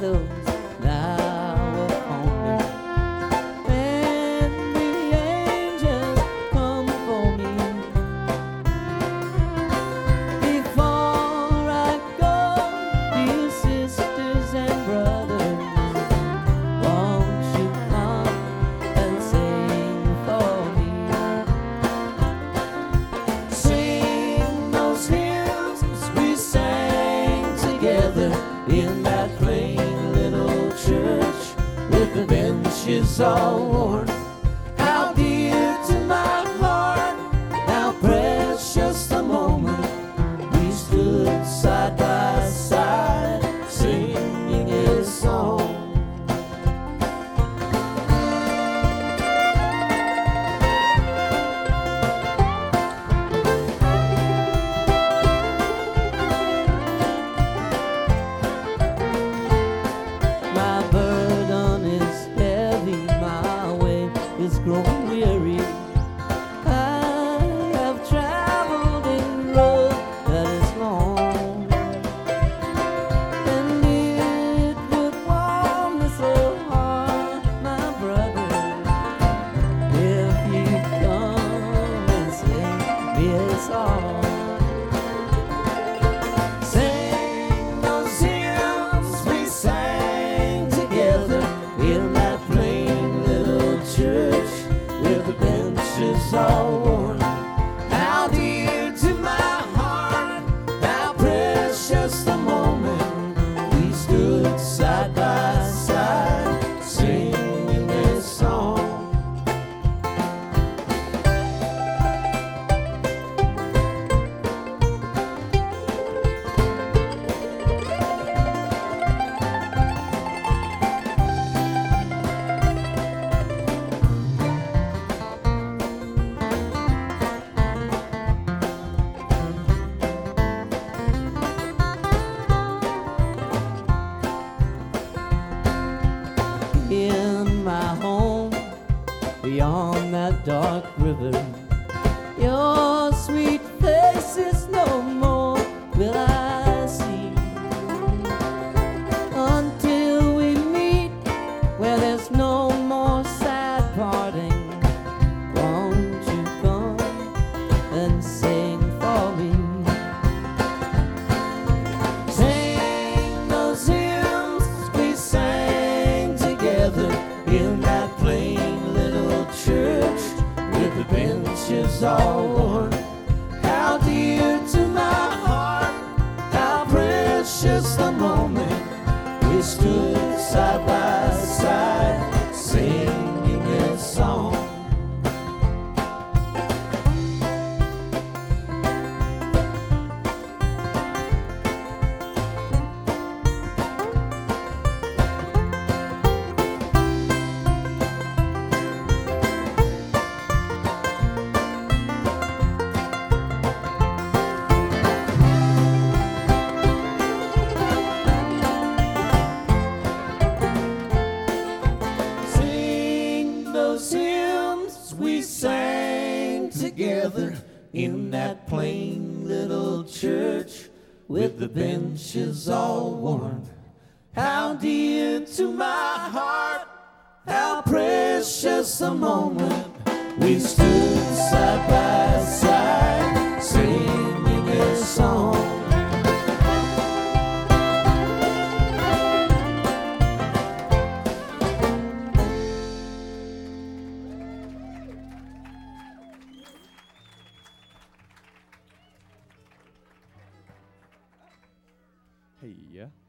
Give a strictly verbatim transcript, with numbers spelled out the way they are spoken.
shadows now upon me, and the angels come for me. Before I go, dear sisters and brothers, won't you come and sing for me? Sing those hymns we sang together in that plain little church with the benches all worn. How dear to my heart, how precious the moment we stood side by side singing a song. My burden is heavy, my way is growing weary. I have traveled a road that is long, and it would warm me so hard, my brother, if you come and sing me a song. Sing those hymns we sang together in that plain little church with the benches all worn. How dear to my heart, how precious the moment we stood side by side singing a song. In my home, beyond that dark river, your sweet face is no more will I see, until we meet where there's no more sad parting. Won't you come and sing for me? Sing those hymns we sang together in that plain little church with the benches all worn. How dear to my heart, how precious the moment we stood side by side singing a song. Sing those hymns we sang together in that plain little church with the benches all worn. How dear to my heart, how precious the moment we stood side by side singing a song. Hey, yeah.